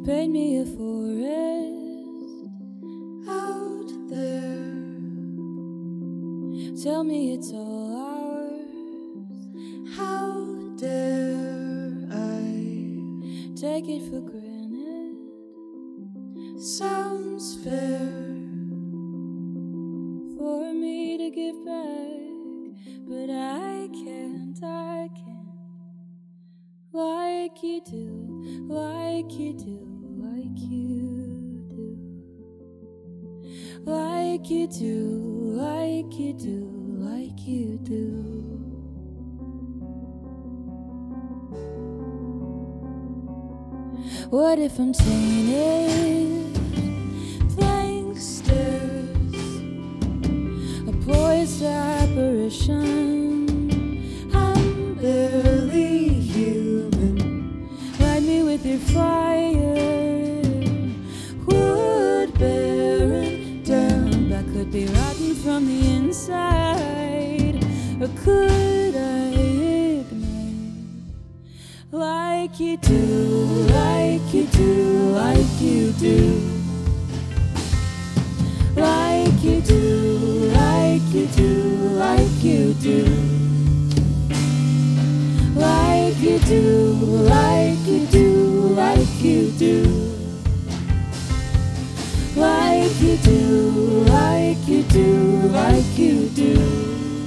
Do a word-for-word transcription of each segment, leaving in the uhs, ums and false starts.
Paint me a forest out there. Tell me it's all ours. How dare I take it for granted? Sounds fair for me to give back, but I can't, I can't. Like you do, like you do, like you do. Like you do, like you do, like you do. What if I'm tainted? Blank stares, a poised apparition. I'm barely human. Light me with your fire. Wood bearing down, but could be rotten from the inside. Or could I ignite like you do, like you do, like you do? Like you do, like you do, like you do. Like you do, like you do, like you do. Like you do, like you do, like you do.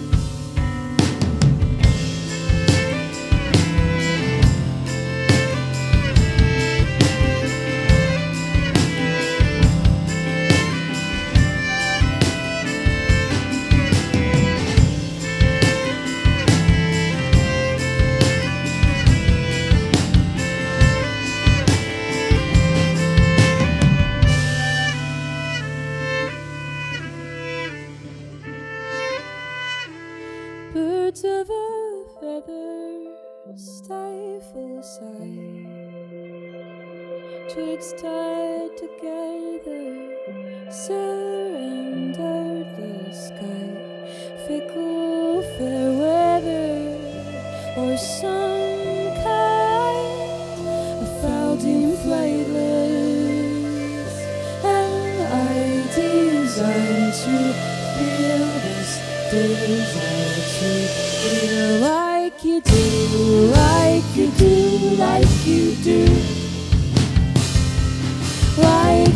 Birds of a feather stifle a sigh. Twigs tied together surrender the sky. Fickle fair weather or some kind of foul deemed flightless, and I design to feel this desire to feel like you do, like you do, like you do. Like